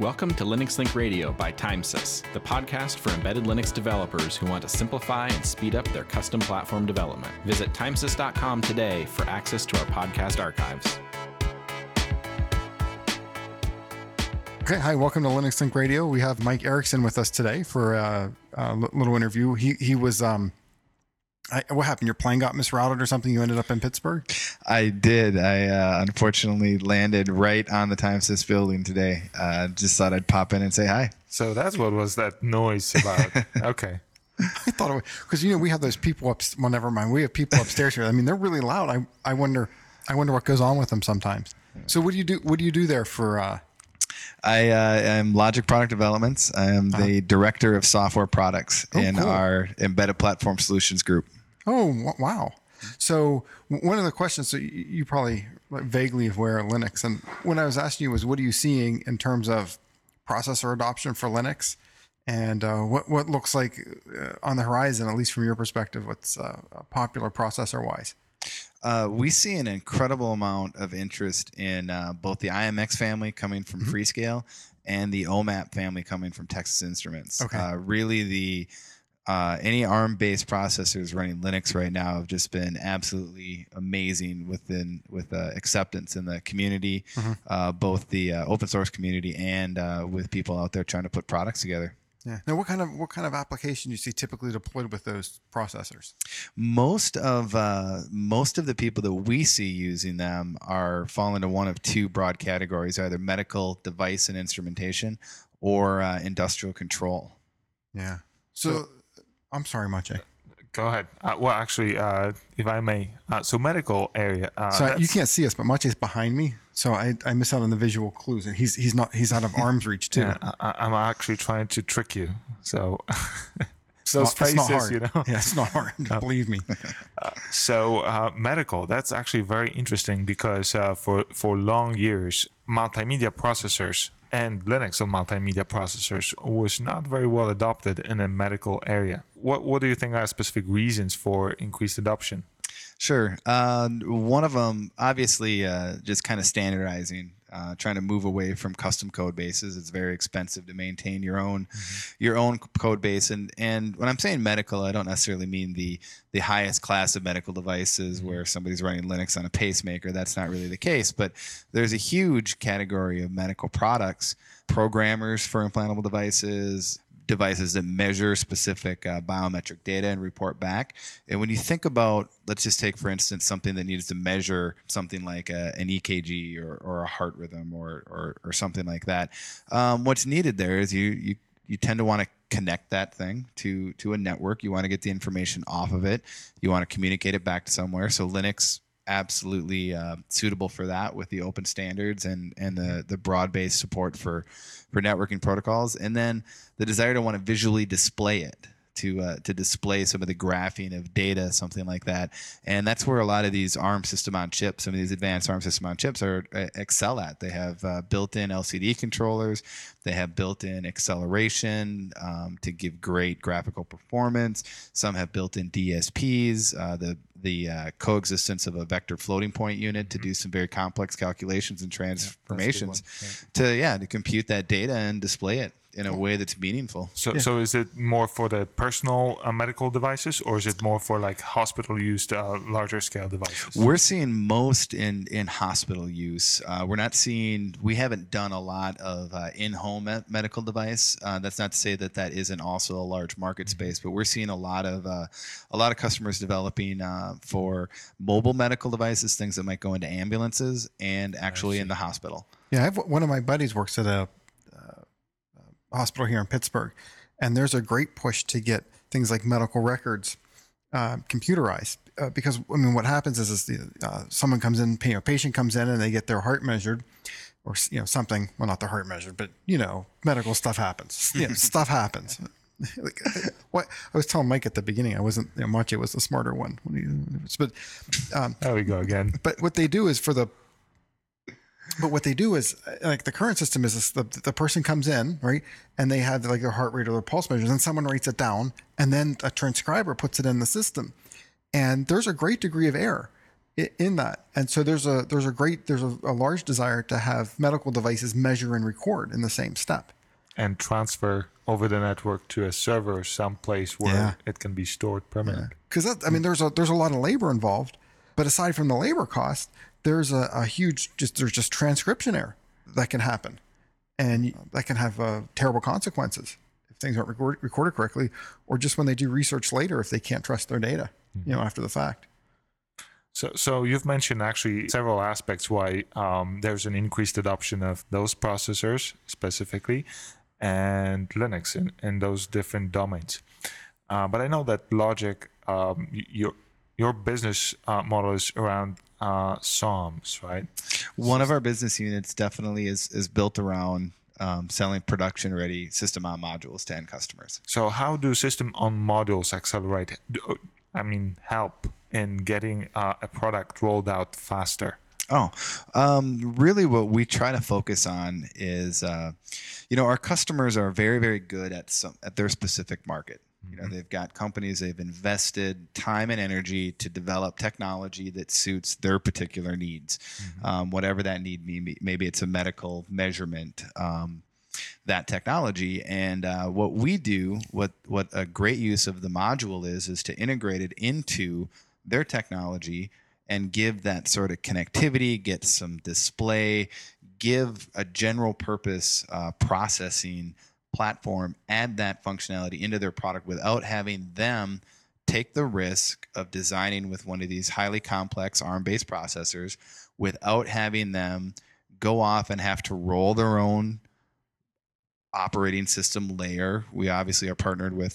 Welcome to Linux Link Radio by Timesys, the podcast for embedded Linux developers who want to simplify and speed up their custom platform development. Visit timesys.com today for access to our podcast archives. Okay, hi, welcome to Linux Link Radio. We have Mike Erickson with us today for a little interview. He was, what happened? Your plane got misrouted or something? You ended up in Pittsburgh? I did. I unfortunately landed right on the Timesys building today. Just thought I'd pop in and say hi. So that's what was that noise about? Okay. I thought it was, because, we have those people well, never mind. We have people upstairs here. I mean, they're really loud. I wonder what goes on with them sometimes. So what do you do? What do you do there for, I am Logic Product Developments. I am the director of software products in our Embedded Platform Solutions group. Oh, wow. So one of the questions, so you probably vaguely aware of Linux. And when I was asking you was, what are you seeing in terms of processor adoption for Linux? And what looks like on the horizon, at least from your perspective, what's popular processor-wise? We see an incredible amount of interest in both the IMX family coming from Freescale and the OMAP family coming from Texas Instruments. Okay. Really, any ARM-based processors running Linux right now have just been absolutely amazing with acceptance in the community, both the open source community and with people out there trying to put products together. Yeah. Now, what kind of application do you see typically deployed with those processors? Most of the people that we see using them fall into one of two broad categories: either medical device and instrumentation, or industrial control. Yeah. So I'm sorry, Maciej. Go ahead. Well, actually, if I may, so medical area. So you can't see us, but Maciej's behind me, so I miss out on the visual clues, and he's out of arm's reach too. Yeah, I'm actually trying to trick you. So it's not hard. Yeah, it's not hard. Believe me. So medical, that's actually very interesting because for long years, multimedia processors and Linux on multimedia processors was not very well adopted in the medical area. What do you think are specific reasons for increased adoption? Sure. One of them, obviously, just kind of standardizing, trying to move away from custom code bases. It's very expensive to maintain your own code base. And when I'm saying medical, I don't necessarily mean the highest class of medical devices where somebody's running Linux on a pacemaker. That's not really the case. But there's a huge category of medical products, programmers for implantable devices that measure specific biometric data and report back. And when you think about, let's just take, for instance, something that needs to measure something like an EKG or a heart rhythm or something like that, what's needed there is you tend to want to connect that thing to a network. You want to get the information off of it. You want to communicate it back to somewhere. So Linux, absolutely suitable for that with the open standards and the broad-based support for networking protocols, and then the desire to want to visually display it, to display some of the graphing of data, something like that. And that's where a lot of these ARM system on chips, some of these advanced ARM system on chips excel at. They have built-in LCD controllers. They have built-in acceleration to give great graphical performance. Some have built-in DSPs, the coexistence of a vector floating point unit to do some very complex calculations and transformations to compute that data and display it in a way that's meaningful. So is it more for the personal medical devices, or is it more for like hospital-used larger scale devices? We're seeing most in hospital use. We haven't done a lot of in-home medical device. That's not to say that isn't also a large market space, but we're seeing a lot of customers developing for mobile medical devices, things that might go into ambulances and actually in the hospital. Yeah, one of my buddies works at a hospital here in Pittsburgh, and there's a great push to get things like medical records computerized because what happens is someone comes in, a patient comes in, and they get their heart measured, or something. Well, not their heart measured, but medical stuff happens. Stuff happens. What I was telling Mike at the beginning, I wasn't. Maciej was the smarter one. There we go again. But what they do is like the current system is this, the person comes in, right, and they have like their heart rate or their pulse measures, and someone writes it down, and then a transcriber puts it in the system, and there's a great degree of error. in that. And so there's a large desire to have medical devices measure and record in the same step. And transfer over the network to a server someplace where it can be stored permanently. Because there's a lot of labor involved, but aside from the labor cost, there's a huge there's transcription error that can happen, and that can have terrible consequences if things aren't recorded correctly, or just when they do research later if they can't trust their data, after the fact. So you've mentioned actually several aspects why there's an increased adoption of those processors specifically, and Linux in those different domains. But I know that Logic, your business model is around SOMs, right? One of our business units definitely is built around selling production-ready system-on modules to end customers. So how do system-on modules accelerate? Help in getting a product rolled out faster? Really what we try to focus on is, our customers are very, very good at their specific market. They've got companies, they've invested time and energy to develop technology that suits their particular needs. Whatever that need may be, maybe it's a medical measurement, that technology. And what we do, what a great use of the module is to integrate it into their technology and give that sort of connectivity, get some display, give a general purpose processing platform, add that functionality into their product without having them take the risk of designing with one of these highly complex ARM-based processors, without having them go off and have to roll their own operating system layer. We obviously are partnered with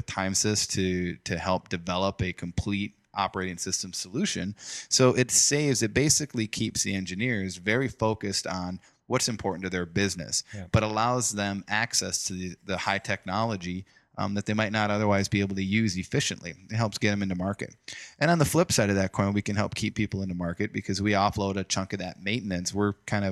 Timesys to help develop a complete operating system solution. So it basically keeps the engineers very focused on what's important to their business, but allows them access to the high technology that they might not otherwise be able to use efficiently. It helps get them into market. And on the flip side of that coin, we can help keep people into market because we offload a chunk of that maintenance. We're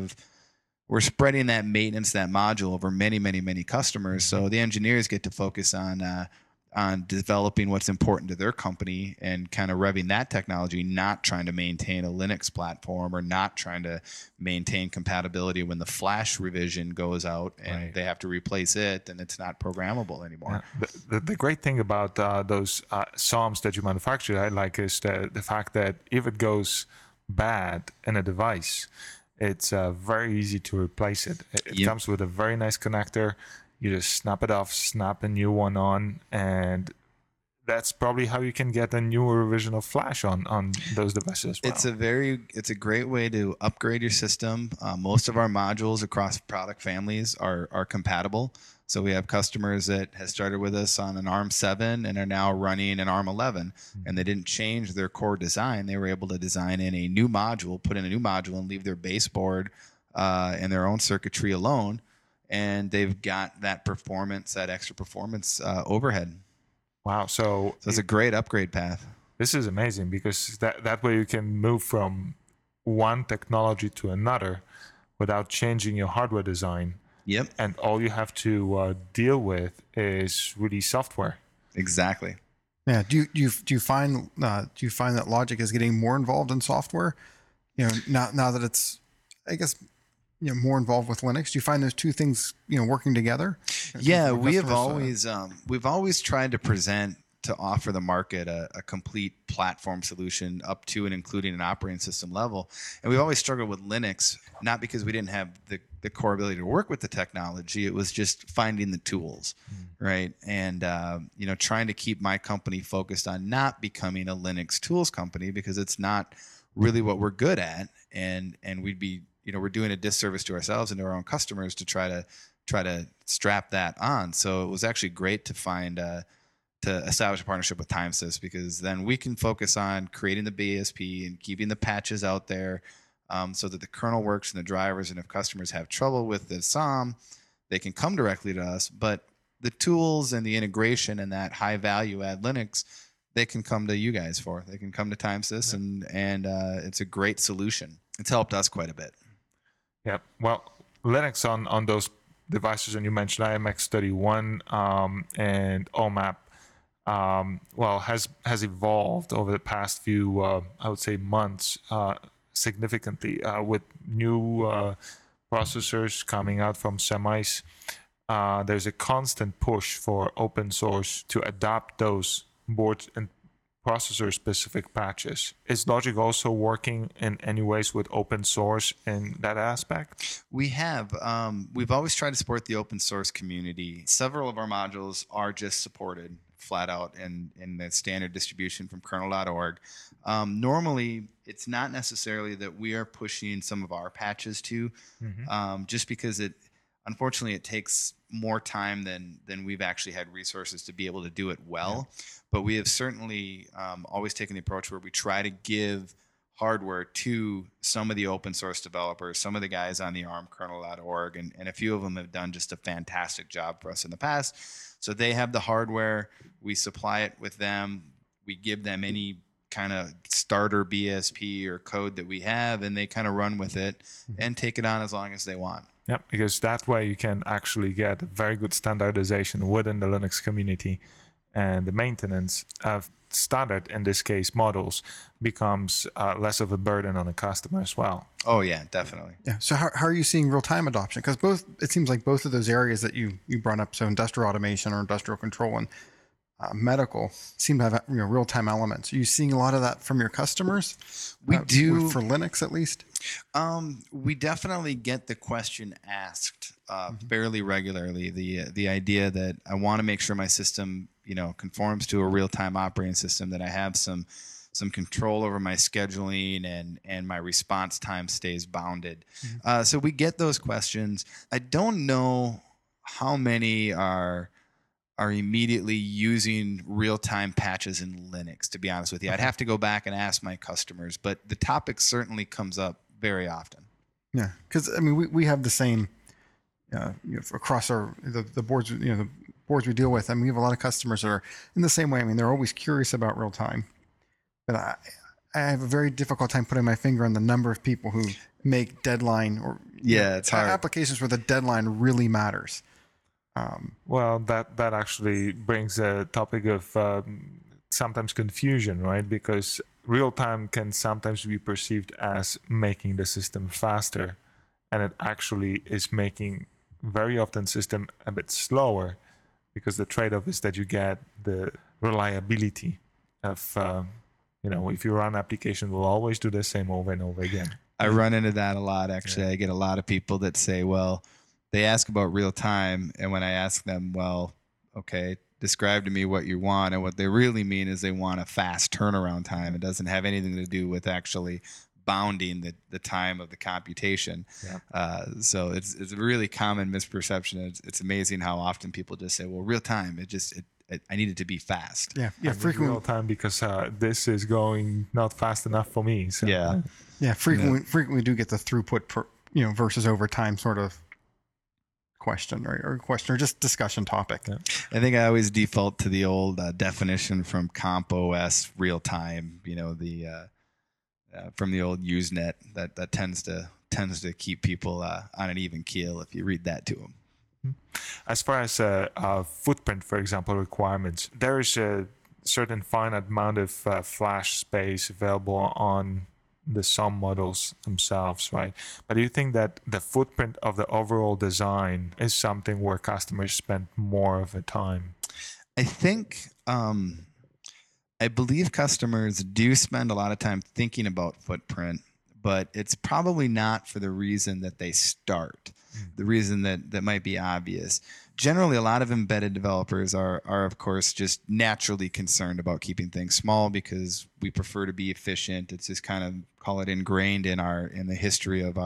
spreading that maintenance, that module over many, many, many customers. So the engineers get to focus on developing what's important to their company and kind of revving that technology, not trying to maintain a Linux platform or not trying to maintain compatibility when the Flash revision goes out and they have to replace it and it's not programmable anymore. Yeah. The great thing about those SOMs that you manufacture, I like, is the fact that if it goes bad in a device, it's very easy to replace it. It comes with a very nice connector. You just snap it off, snap a new one on, and that's probably how you can get a newer revision of Flash on those devices as well. It's a great way to upgrade your system. Most of our modules across product families are compatible. So we have customers that have started with us on an ARM 7 and are now running an ARM 11, and they didn't change their core design. They were able to design in a new module, put in a new module, and leave their baseboard and their own circuitry alone. And they've got that performance, that extra performance overhead. Wow. So it's a great upgrade path. This is amazing because that way you can move from one technology to another without changing your hardware design. Yep. And all you have to deal with is really software. Exactly. Yeah. Do you find that Logic is getting more involved in software? Now that it's, I guess, more involved with Linux. Do you find those two things, working together? Yeah, we've always tried to offer the market a complete platform solution up to and including an operating system level. And we've always struggled with Linux, not because we didn't have the core ability to work with the technology. It was just finding the tools, right? And trying to keep my company focused on not becoming a Linux tools company because it's not really what we're good at, and we'd be we're doing a disservice to ourselves and to our own customers to try to strap that on. So it was actually great to find to establish a partnership with Timesys, because then we can focus on creating the BSP and keeping the patches out there, so that the kernel works and the drivers. And if customers have trouble with the SOM, they can come directly to us. But the tools and the integration and that high value add Linux, they can come to you guys for. They can come to Timesys, and it's a great solution. It's helped us quite a bit. Yeah, well, Linux on those devices, and you mentioned IMX31 and OMAP, has evolved over the past few, I would say, months significantly with new processors coming out from semis. There's a constant push for open source to adopt those board and processor specific patches. Is Logic also working in any ways with open source in that aspect? We have. We've always tried to support the open source community. Several of our modules are just supported flat out in the standard distribution from kernel.org. Normally, it's not necessarily that we are pushing some of our patches to, just because unfortunately, it takes more time than we've actually had resources to be able to do it well. Yeah. But we have certainly always taken the approach where we try to give hardware to some of the open source developers, some of the guys on the ARM kernel.org, and a few of them have done just a fantastic job for us in the past. So they have the hardware, we supply it with them, we give them any kind of starter BSP or code that we have, and they kind of run with it and take it on as long as they want. Yeah, because that way you can actually get very good standardization within the Linux community, and the maintenance of standard, in this case, models becomes less of a burden on the customer as well. Oh yeah, definitely. Yeah. So how are you seeing real-time adoption? Because it seems like both of those areas that you brought up, so industrial automation or industrial control and medical, seem to have real-time elements. Are you seeing a lot of that from your customers? We do, for Linux at least. We definitely get the question asked fairly regularly. The idea that I want to make sure my system, conforms to a real-time operating system, that I have some control over my scheduling and my response time stays bounded. So we get those questions. I don't know how many are immediately using real-time patches in Linux, to be honest with you. I'd have to go back and ask my customers, but the topic certainly comes up very often. Yeah, because we have the same across the boards, the boards we deal with. We have a lot of customers that are in the same way. They're always curious about real time, but I have a very difficult time putting my finger on the number of people who make deadline or it's hard. Applications where the deadline really matters. Well, that actually brings a topic of sometimes confusion, right? Because real time can sometimes be perceived as making the system faster, and it actually is making very often system a bit slower, because the trade-off is that you get the reliability of if you run application, will always do the same over and over again. I run into that a lot, actually. Yeah. I get a lot of people that say, well, they ask about real time, and when I ask them, well, okay, describe to me what you want, and what they really mean is they want a fast turnaround time. It doesn't have anything to do with actually bounding the time of the computation. Yeah. So it's a really common misperception. It's amazing how often people just say, well, real time, I need it to be fast. Yeah, frequently real time because this is going not fast enough for me. So. Yeah. Frequently do get the throughput versus over time sort of question or just discussion topic. Yeah. I think I always default to the old definition from CompOS real time. From the old Usenet that tends to keep people on an even keel if you read that to them. As far as footprint, for example, requirements, there is a certain finite amount of flash space available on the SOM models themselves, right? But do you think that the footprint of the overall design is something where customers spend more of the time? I think, I believe customers do spend a lot of time thinking about footprint, but it's probably not for the reason that they start, the reason that might be obvious. Generally, a lot of embedded developers are of course, just naturally concerned about keeping things small because we prefer to be efficient. It's just kind of, call it, ingrained in the history of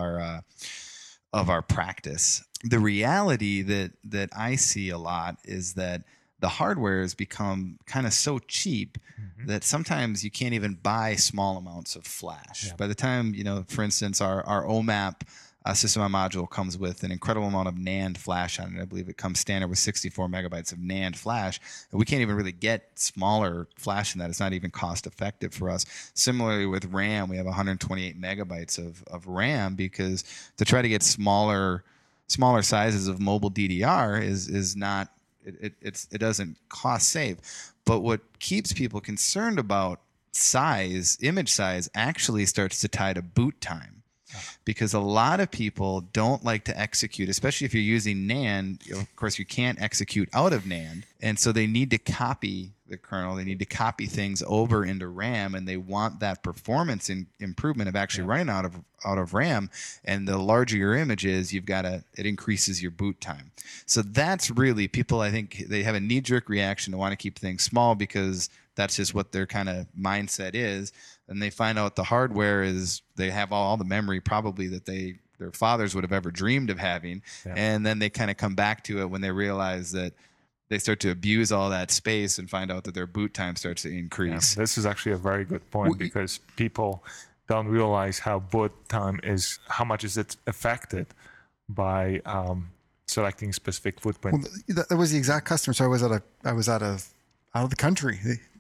our practice. The reality that I see a lot is that the hardware has become kind of so cheap that sometimes you can't even buy small amounts of flash. Yeah. By the time, for instance, our OMAP system on module comes with an incredible amount of NAND flash on it. I believe it comes standard with 64 megabytes of NAND flash. And we can't even really get smaller flash than that. It's not even cost effective for us. Similarly with RAM, we have 128 megabytes of RAM because to try to get smaller sizes of mobile DDR is not, it doesn't cost save. But what keeps people concerned about image size, actually starts to tie to boot time. Because a lot of people don't like to execute, especially if you're using NAND. Of course, you can't execute out of NAND. And so they need to copy the kernel. They need to copy things over into RAM, and they want that performance improvement of actually running out of RAM. And the larger your image is, it increases your boot time. So that's really, people, I think they have a knee-jerk reaction to want to keep things small because that's just what their kind of mindset is. And they find out the hardware is, they have all the memory probably that their fathers would have ever dreamed of having. Yeah. And then they kind of come back to it when they realize that they start to abuse all that space and find out that their boot time starts to increase. Yeah, this is actually a very good point, because people don't realize how boot time is, how much is it affected by selecting specific footprint. Well, that was the exact customer. So I was out of the country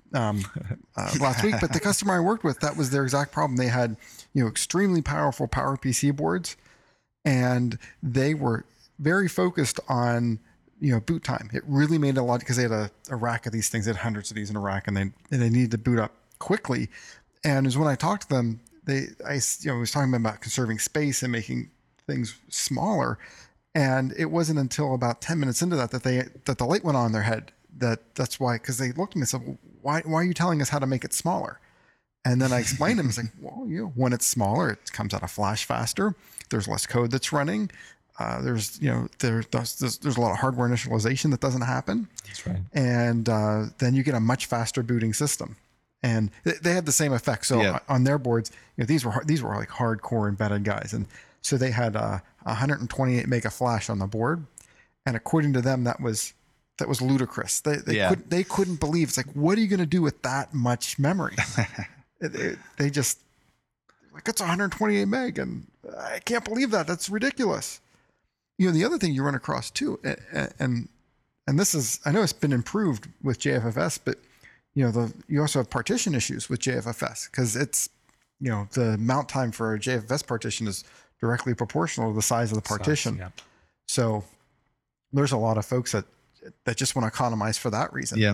last week, but the customer I worked with, that was their exact problem. They had, extremely powerful PowerPC boards, and they were very focused on, boot time. It really made a lot, because they had a rack of these things. They had hundreds of these in a rack, and they needed to boot up quickly. And it was when I talked to them, I was talking about conserving space and making things smaller. And it wasn't until about 10 minutes into that the light went on in their head. That's why, because they looked at me and said, why are you telling us how to make it smaller? And then I explained to them, it's like, well, when it's smaller, it comes out of flash faster. There's less code that's running. There's a lot of hardware initialization that doesn't happen. That's right. And then you get a much faster booting system. And they had the same effect. So on their boards, these were like hardcore embedded guys. And so they had 128 mega flash on the board. And according to them, that was ludicrous. They couldn't believe. It's like, what are you going to do with that much memory? They just, like, it's 128 meg, and I can't believe that. That's ridiculous. The other thing you run across too, and this is, I know it's been improved with JFFS, but you also have partition issues with JFFS, because it's, the mount time for a JFFS partition is directly proportional to the size of the partition. Yeah. So there's a lot of folks that just want to economize for that reason. Yeah.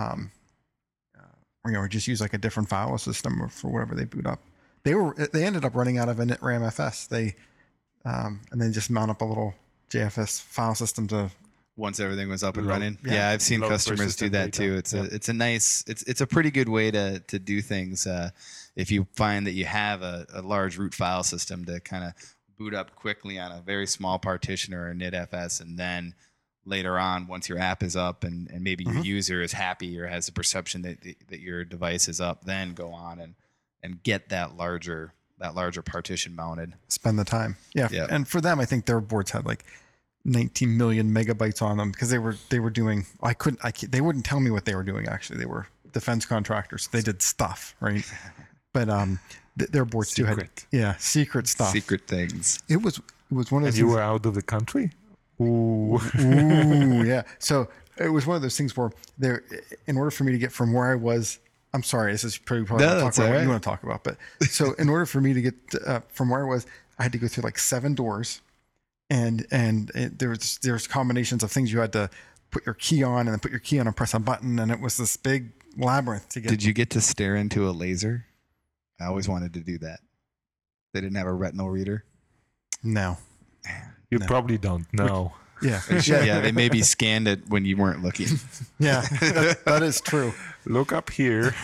Or just use like a different file system or for whatever they boot up. They ended up running out of init RAMFS. And then just mount up a little JFS file system to, once everything was up and running. Yeah, I've seen customers do that too. It's a pretty good way to do things. If you find that you have a large root file system to kind of boot up quickly on a very small partition or a NITFS, and then later on, once your app is up and maybe your user is happy or has the perception that your device is up, then go on and get that larger partition mounted. Spend the time. Yeah. And for them, I think their boards had like 19 million megabytes on them, because they were doing, they wouldn't tell me what they were doing. Actually, they were defense contractors. They did stuff, right? But their boards too had secret stuff, secret things. It was one of those. And you were out of the country. Ooh. Ooh, yeah. So it was one of those things where in order for me to get from where I was, I'm sorry, this is probably talk about what you want to talk about, but so in order for me to get from where I was, I had to go through like 7 doors, and there's combinations of things you had to put your key on, and then put your key on and press a button, and it was this big labyrinth to get. Did you get to stare into a laser? I always wanted to do that. They didn't have a retinal reader? No. You probably don't know. Yeah. They maybe scanned it when you weren't looking. Yeah, that is true. Look up here.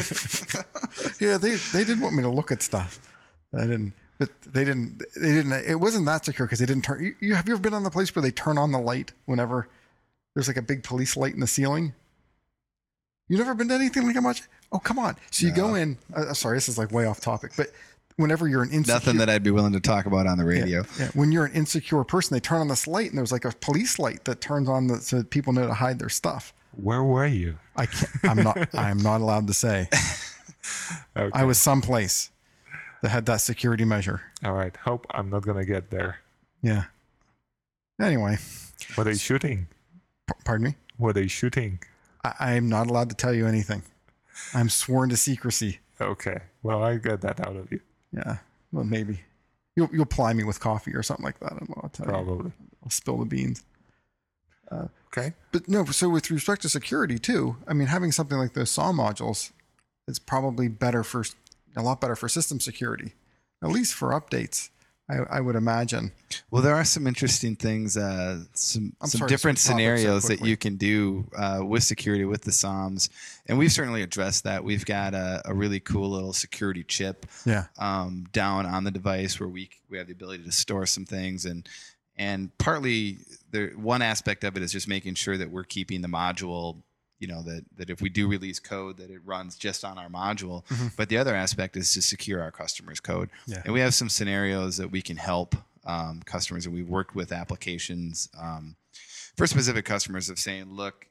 Yeah, they didn't want me to look at stuff. I didn't. But they didn't. It wasn't that secure because they didn't turn. Have you ever been on the place where they turn on the light whenever there's like a big police light in the ceiling? You never been to anything like that much? Oh, come on. So you go in. Sorry, this is like way off topic, but whenever you're an insecure, nothing that I'd be willing to talk about on the radio. Yeah. When you're an insecure person, they turn on this light, and there's like a police light that turns on so that people know to hide their stuff. Where were you? I can't. I'm not allowed to say. Okay. I was someplace that had that security measure. All right. Hope I'm not gonna get there. Yeah. Anyway. Were they shooting? Pardon me? Were they shooting? I'm not allowed to tell you anything. I'm sworn to secrecy. Okay. Well, I got that out of you. Yeah. Well, maybe you'll ply me with coffee or something like that. I'll tell Probably. you. I'll spill the beans. Okay. But no, so with respect to security too, I mean, having something like those SAW modules is probably a lot better for system security, at least for updates. I would imagine. Well, there are some interesting things, some sorry, different switch topics so scenarios that quickly. you can do with security with the SOMs, and we've certainly addressed that. We've got a really cool little security chip Yeah. down on the device where we have the ability to store some things, and partly one aspect of it is just making sure that we're keeping the module. That if we do release code, that it runs just on our module. But the other aspect is to secure our customers' code. Yeah. And we have some scenarios that we can help customers, and we've worked with applications for specific customers of saying, look,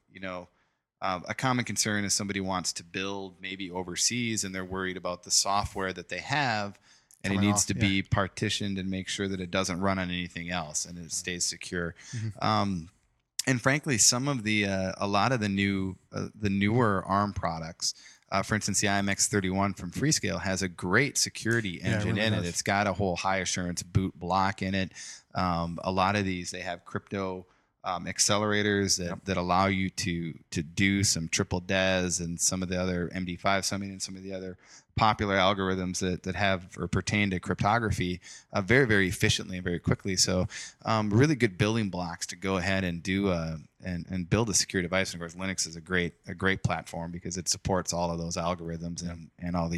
a common concern is somebody wants to build maybe overseas and they're worried about the software that they have, and Coming it needs off, to be partitioned and make sure that it doesn't run on anything else and it stays secure. And frankly, some of a lot of the newer ARM products, for instance, the IMX31 from Freescale has a great security engine really in does. it. It's got a whole high assurance boot block in it. A lot of these, they have crypto accelerators that allow you to do some triple DES and some of the other MD5 summing and some of the other popular algorithms that have or pertain to cryptography very, very efficiently and very quickly. So really good building blocks to go ahead and do and build a secure device. And of course, Linux is a great platform because it supports all of those algorithms and all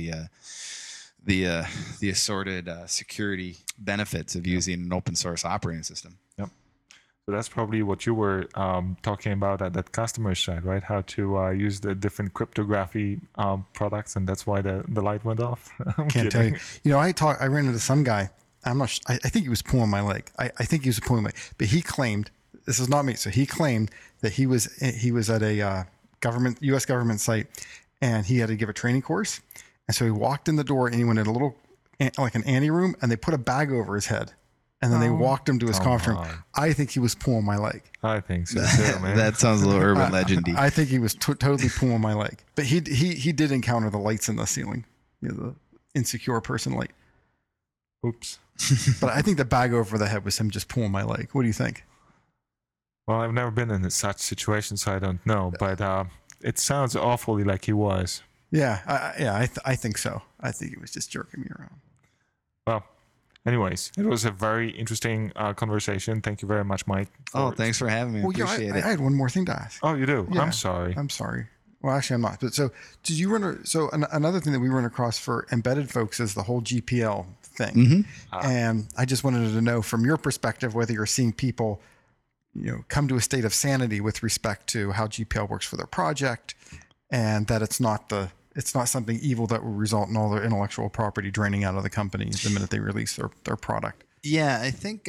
the assorted security benefits of using an open source operating system. Yep. So that's probably what you were talking about at that customer side, right? How to use the different cryptography products, and that's why the light went off. Can't tell you. I ran into some guy. I'm not. I think he was pulling my leg. I think he was pulling my. But he claimed this is not me. So he claimed that he was at a U.S. government site, and he had to give a training course. And so he walked in the door, and he went in a little like an ante room, and they put a bag over his head. And then they walked him to his conference room. I think he was pulling my leg. I think so too, man. That sounds a little urban legendy. I think he was totally pulling my leg. But he did encounter the lights in the ceiling, the insecure person light. Oops. But I think the bag over the head was him just pulling my leg. What do you think? Well, I've never been in such situation, so I don't know. But it sounds awfully like he was. Yeah, I think so. I think he was just jerking me around. Well, anyways, it was a very interesting conversation. Thank you very much, Mike. Thanks for having me. Appreciate it. I had one more thing to ask. Oh, you do? Yeah, I'm sorry. I'm sorry. Well, actually, I'm not. But so, did you run? Another thing that we run across for embedded folks is the whole GPL thing. And I just wanted to know from your perspective whether you're seeing people, come to a state of sanity with respect to how GPL works for their project, and that it's not something evil that will result in all their intellectual property draining out of the company the minute they release their product. Yeah, I think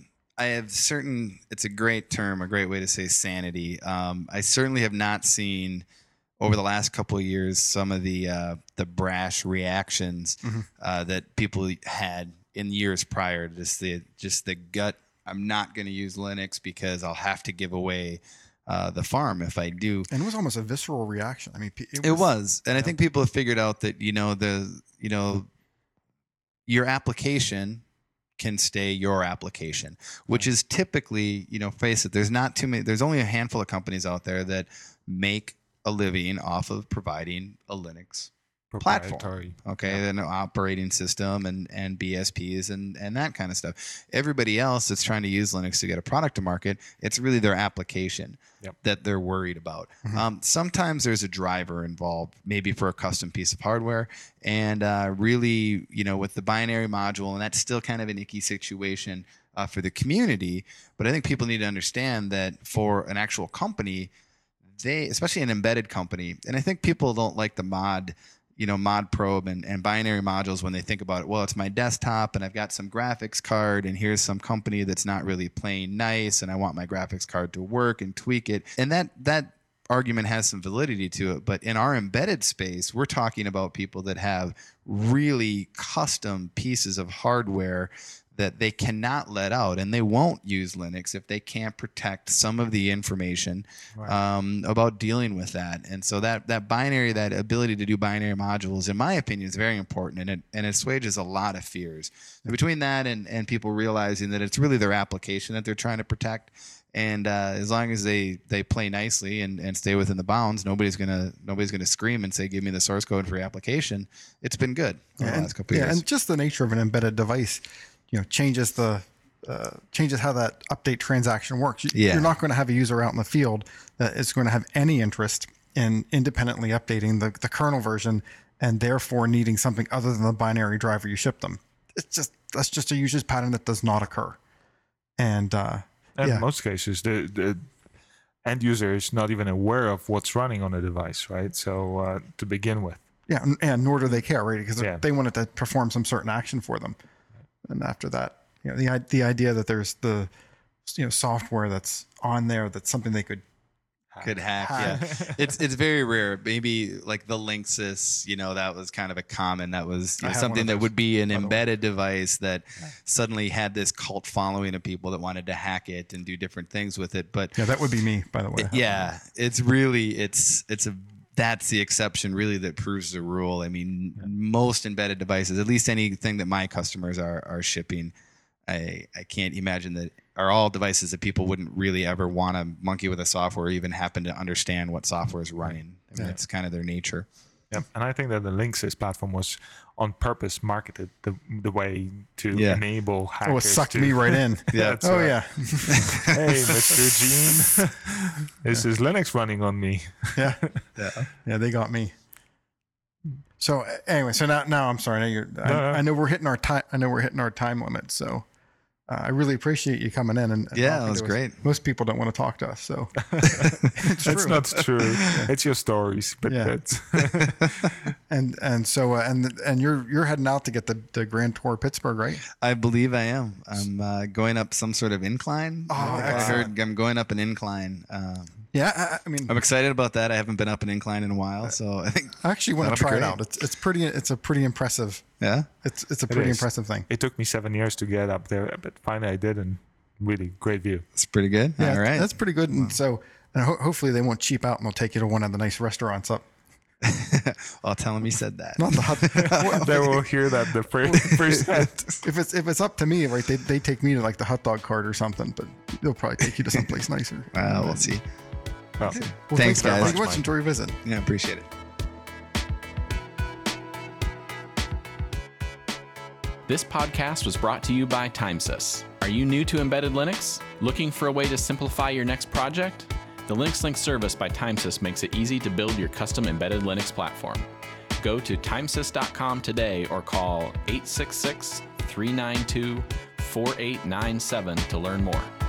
it's a great term, a great way to say sanity. I certainly have not seen over the last couple of years some of the brash reactions that people had in years prior. Just the gut. I'm not going to use Linux because I'll have to give away the farm if I do. And it was almost a visceral reaction. I mean, it was. And I think people have figured out that your application can stay your application, which is typically, face it, there's not too many. There's only a handful of companies out there that make a living off of providing a Linux platform. Okay, an operating system and BSPs and that kind of stuff. Everybody else that's trying to use Linux to get a product to market, it's really their application that they're worried about. Sometimes there's a driver involved, maybe for a custom piece of hardware, and really, with the binary module, and that's still kind of an icky situation for the community. But I think people need to understand that for an actual company, especially an embedded company, and I think people don't like the mod probe and binary modules when they think about it. Well, it's my desktop and I've got some graphics card and here's some company that's not really playing nice and I want my graphics card to work and tweak it. And that argument has some validity to it. But in our embedded space, we're talking about people that have really custom pieces of hardware that they cannot let out, and they won't use Linux if they can't protect some of the information about dealing with that. And so that binary, that ability to do binary modules, in my opinion, is very important, and it assuages a lot of fears. Between that and people realizing that it's really their application that they're trying to protect, And as long as they play nicely and stay within the bounds, nobody's gonna scream and say, "Give me the source code for your application." It's been good over the last couple of years. And just the nature of an embedded device, changes how that update transaction works. You're not going to have a user out in the field that is going to have any interest in independently updating the kernel version and therefore needing something other than the binary driver you ship them. That's just a usage pattern that does not occur. And in most cases, the end user is not even aware of what's running on the device, right? So to begin with. Yeah, and nor do they care, right? Because they want it to perform some certain action for them. And after that, the idea that there's the software that's on there that's something they could hack. Yeah, it's very rare. Maybe like the Linksys, that was kind of a common. That was something that would be an embedded device that suddenly had this cult following of people that wanted to hack it and do different things with it. But that would be me, by the way. That's the exception really that proves the rule. I mean, most embedded devices, at least anything that my customers are shipping, I can't imagine that are all devices that people wouldn't really ever want to monkey with a software or even happen to understand what software is running. I mean, it's kind of their nature. Yeah, and I think that the Linksys platform was on purpose marketed the way to enable hackers. Oh, it sucked me right in. Yeah. Hey, Mr. Gene, this is Linux running on me. Yeah, they got me. So anyway, now I'm sorry. I know we're hitting our time. I know we're hitting our time limit. So I really appreciate you coming in. And that was great. Most people don't want to talk to us, so it's not true. It's your stories, but and you're heading out to get the Grand Tour Pittsburgh, right? I believe I am. I'm going up some sort of incline. I heard I'm going up an incline. I mean, I'm excited about that. I haven't been up an incline in a while, so I think I actually want to try it out. It's a pretty impressive. Yeah, it's a pretty impressive thing. It took me 7 years to get up there, but finally I did, and really great view. It's pretty good. Yeah, all right, that's pretty good. And so, hopefully they won't cheap out and they'll take you to one of the nice restaurants up. I'll tell them you said that. Not the hot. They will hear that the first If it's up to me, right? They take me to like the hot dog cart or something, but they'll probably take you to someplace nicer. We'll see. Well, thanks, guys. Thank you much. Enjoy your visit. Yeah, appreciate it. This podcast was brought to you by TimeSys. Are you new to embedded Linux? Looking for a way to simplify your next project? The Linux Link service by TimeSys makes it easy to build your custom embedded Linux platform. Go to timesys.com today or call 866-392-4897 to learn more.